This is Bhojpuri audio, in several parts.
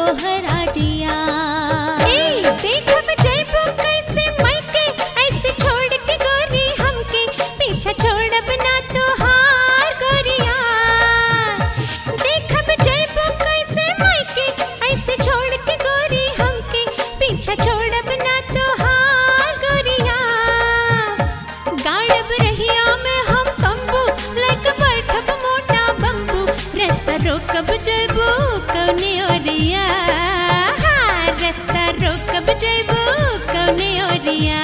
तोहरा जिया। देखब जइबो कैसे मैके ऐसे छोड़ के गोरी हमके, पीछा छोड़ब ना तोहार गोरिया। देखब जइबो कैसे मैके ऐसे छोड़ के गोरी हमके, पीछा छोड़ब ना तोहार गोरिया। गाड़ब रहिया में हम तंबू, लेके बैठब मोटा बम्बू, रास्ता रोकब जइबो कौने ओरिया। रास्ता रोकब जइबो कौने ओरिया।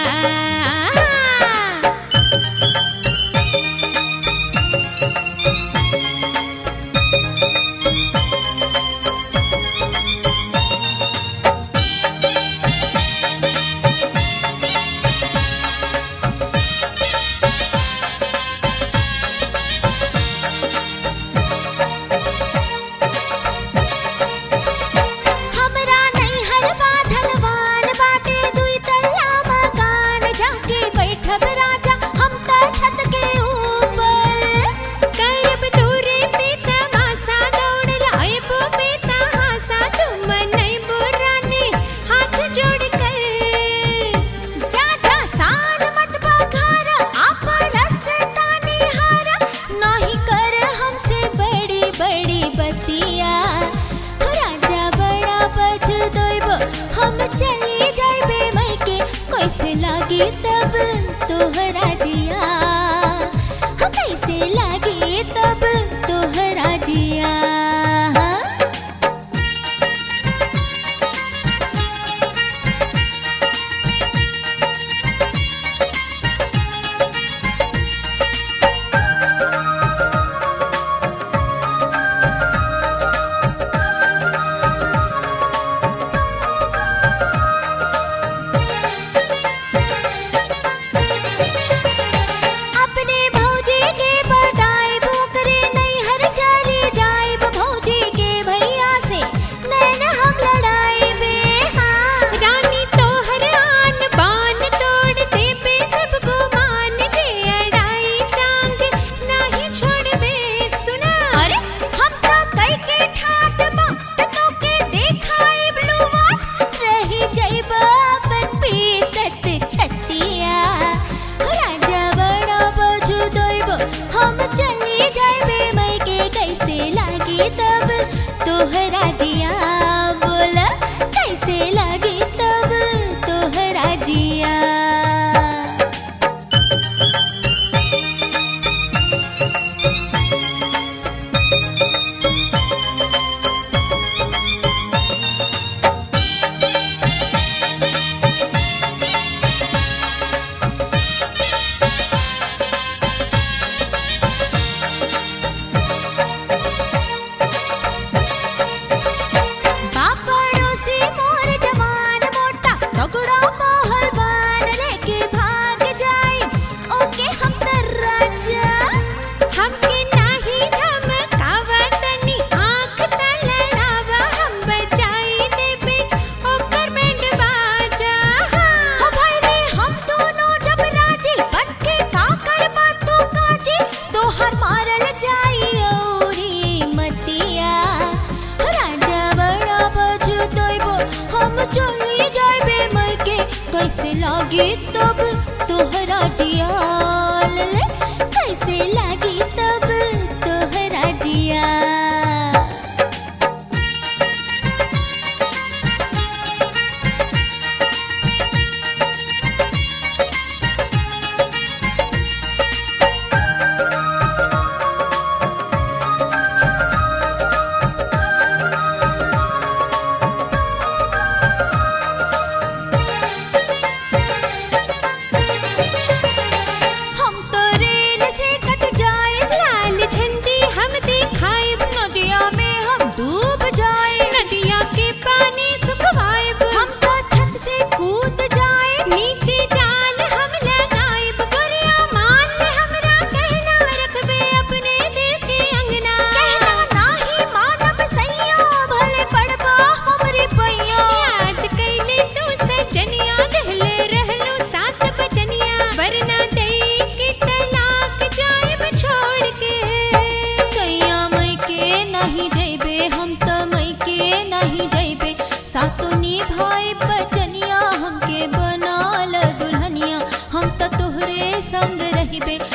हमरा नैहर बा धनवान बाटे, दुई तल्ला मकान, जाके बैठब राजा हम त छत के ऊपर। करब तोरे पे तमाशा, दौड़ लाइबो पे तहासा, तुम मनैबो रानी हाथ जोड़ कर। जाजा सान मत बखार, आप रसता निहार, नाही कर हमसे बड़ी बड़ी बतिया। राजा बड़ा बज दोइब हम चली जाइबे मैके, कैसे लागी तब तोहरा जिया। कैसे लागी तब तोहरा जिया। अपने भौजी के बटाइब, ओकरे नैहर चली जाइब, भौजी के भैया से नैन हम लड़ाइबे। रानी तोहर आन बान तोड़ देबे सबको मान, जे अड़ाई टांग नाही छोड़बे। सुना अरे हम तो कई के ठाट बात तो के देखाइब लुवाट, रही जाइब अपन पीटत छतिया। राजा बड़ा बजू दोइब हम चली जाइबे मैके, कैसे लागी तब तोहरा जिया। बोल कैसे लागी तब तोहरा जिया। पड़ोसी मोर जवान मोटा तगड़ा पहलवान, लेके भाग जाई ओके हम त राजा। हमके नाही धमकावा तनी आँख त लड़ावा, हम बजाई देबे ओकर बैंड बाजा। हो भइले हम दोनों जब राजी, बनके का करबा तू काजी, तोहर मारल जाई औरी मतिया। राजा बड़ा बजू दोइबो हम चली जाइबे मैके, कैसे लागी तब तोहरा जिया। ले कैसे लागी तब तोहरा जिया। हम तो रेल से कट जा सातो निभाई बचनिया हमके बनाल दुल्हनिया हम तो तोहरे संग रहिबे